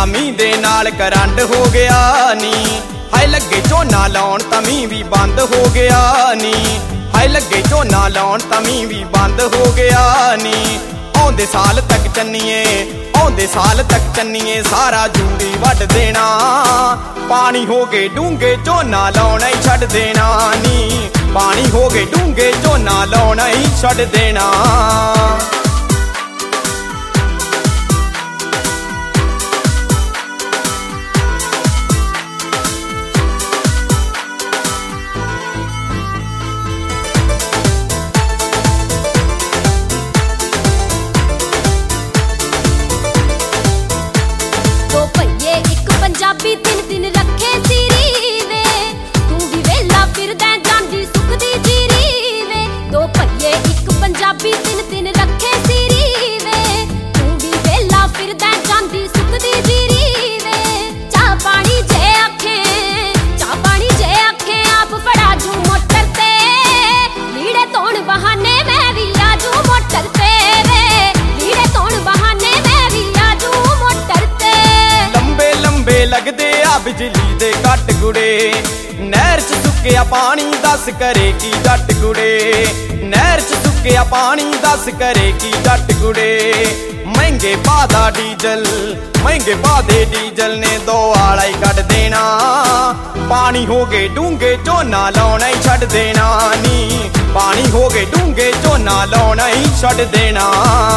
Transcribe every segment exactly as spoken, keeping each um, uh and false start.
ਮੀਂਹ ਦੇ ਨਾਲ ਕਰੰਟ ਹੋ ਗਿਆ ਨੀ। ਹਾਏ ਲੱਗੇ ਝੋਨਾ ਲਾਉਣ ਤਾਂ ਮੀਂਹ ਵੀ ਬੰਦ ਹੋ ਗਿਆ ਨੀ। ਹਾਏ ਲੱਗੇ ਝੋਨਾ ਲਾਉਣ ਤਾਂ ਮੀਂਹ ਵੀ ਬੰਦ ਹੋ ਗਿਆ ਨੀ। ਆਉਂਦੇ ਸਾਲ ਤੱਕ ਚੰਨੀਏ ਆਉਂਦੇ ਸਾਲ ਤੱਕ ਚੰਨੀਏ ਸਾਰਾ ਜੂੜੀ ਵੱਢ ਦੇਣਾ। ਪਾਣੀ ਹੋ ਗਏ ਡੂੰਘੇ ਝੋਨਾ ਲਾਉਣਾ ਹੀ ਛੱਡ ਦੇਣਾ ਨੀ। ਪਾਣੀ ਹੋ ਗਏ ਡੂੰਘੇ ਝੋਨਾ ਲਾਉਣਾ ਹੀ ਛੱਡ ਦੇਣਾ। ਪੰਜਾਬੀ ਤਿੰਨ ਤਿੰਨ ਰੱਖੇ ਸੀਰੀ ਵੇ, ਤੂੰ ਵੀ ਵੇਲਾ ਫਿਰਦਾ ਜਾਂਦੀ ਸੁੱਖ ਦੀ ਜੀਰੀ ਵੇ। ਦੋ ਭਈਏ ਇੱਕ ਪੰਜਾਬੀ ਤਿੰਨ ਤਿੰਨ ਰੱਖੇ ਸੀਰੀ ਵੇ, ਤੂੰ ਵੀ ਵੇਲਾ ਫਿਰਦਾ ਜਾਂਦੀ ਸੁੱਖ ਦੀ ਜੀਰੀ ਵੇ। ਚਾਹ ਪਾਣੀ ਜੇ ਆਖੇ ਚਾਹ ਪਾਣੀ ਜੇ ਆਖੇ ਆਪ ਫੜਾ ਜੂ ਮੋਟਰ ਤੇ, ਲੀੜੇ ਧੋਣ ਬਹਾਨੇ ਮੈਂ ਵੀ ਆ ਜੂ ਮੋਟਰ ਤੇ ਵੇ। ਲੀੜੇ ਧੋਣ ਬਹਾਨੇ ਮੈਂ ਵੀ ਆ ਜੂ ਮੋਟਰ ਤੇ। ਲੰਬੇ ਲੰਬੇ ਲੱਗਦੇ ਆ ਬਿਜਲੀ ਦੇ ਕੱਟ ਗੁੜੇ, ਨਹਿਰ ਚ ਸੁੱਕਿਆ ਪਾਣੀ ਦੱਸ ਕਰੇ ਕੀ ਜੱਟ ਗੁੜੇ। ਨਹਿਰ ਚ ਸੁੱਕਿਆ ਪਾਣੀ ਦੱਸ ਕਰੇ ਕੀ ਜੱਟ ਗੁੜੇ। ਮਹਿੰਗੇ ਭਾਅ ਦਾ ਡੀਜ਼ਲ ਮਹਿੰਗੇ ਭਾਅ ਦੇ ਡੀਜ਼ਲ ਨੇ ਦੋ ਆਲਾ ਹੀ ਕੱਢ ਦੇਣਾ। ਪਾਣੀ ਹੋ ਗਏ ਡੂੰਘੇ ਝੋਨਾ ਲਾਉਣਾ ਹੀ ਛੱਡ ਦੇਣਾ ਨੀ। ਪਾਣੀ ਹੋ ਗਏ ਡੂੰਘੇ ਝੋਨਾ ਲਾਉਣਾ ਹੀ ਛੱਡ ਦੇਣਾ।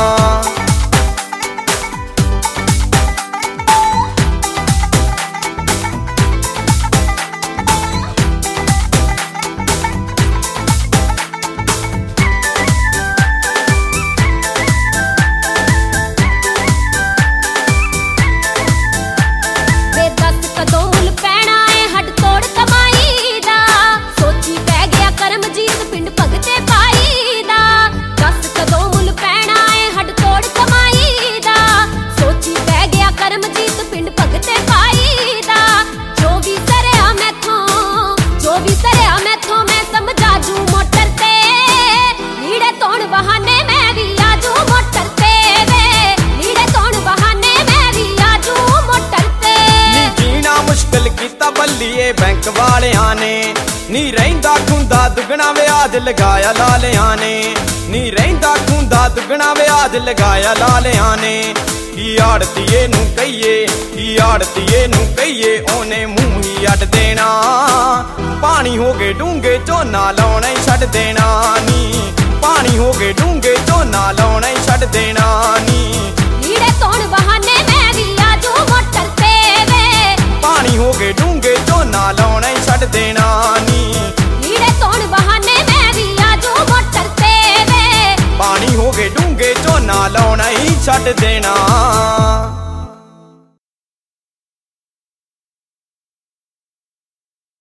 ਬੱਲੀਏ ਬੈਂਕ ਵਾਲਿਆਂ ਨੇ ਨੀ ਰਹਿੰਦਾ ਖੁੰਦਾ ਦੁੱਗਣਾ ਵਿਆਜ ਲਗਾਇਆ ਲਾਲਿਆਂ ਨੇ। ਨੀ ਰਹਿੰਦਾ ਖੁੰਦਾ ਦੁੱਗਣਾ ਵਿਆਜ ਲਗਾਇਆ ਲਾਲਿਆਂ ਨੇ। ਕੀ ਆੜਤੀਏ ਨੂੰ ਕਹੀਏ ਕੀ ਆੜਤੀਏ ਨੂੰ ਕਹੀਏ ਉਹਨੇ ਮੂੰਹ ਹੀ ਅੱਡ ਦੇਣਾ। ਪਾਣੀ ਹੋ ਗਏ ਡੂੰਘੇ ਝੋਨਾ ਲਾਉਣਾ ਹੀ ਛੱਡ ਦੇਣਾ ਨੀ। ਪਾਣੀ ਹੋ ਗਏ ਡੂੰਘੇ ਝੋਨਾ ਲਾਉਣਾ ਹੀ ਛੱਡ ਦੇਣਾ ਨੀ। ਲੀੜੇ ਧੋਣ ਬਹਾਨੇ ਮੈਂ ਵੀ ਆ ਜੂ ਮੋਟਰ ਤੇ ਵੇ। ਪਾਣੀ ਹੋ ਗਏ ਡੂੰਘੇ ਝੋਨਾ ਲਾਉਣਾ ਹੀ ਛੱਡ ਦੇਣਾ ਨੀ। ਲੀੜੇ ਧੋਣ ਬਹਾਨੇ ਮੈਂ ਵੀ ਆ ਜੂ ਮੋਟਰ ਤੇ ਵੇ। ਪਾਣੀ ਹੋ ਗਏ ਡੂੰਘੇ ਝੋਨਾ ਲਾਉਣਾ ਹੀ ਛੱਡ ਦੇਣਾ।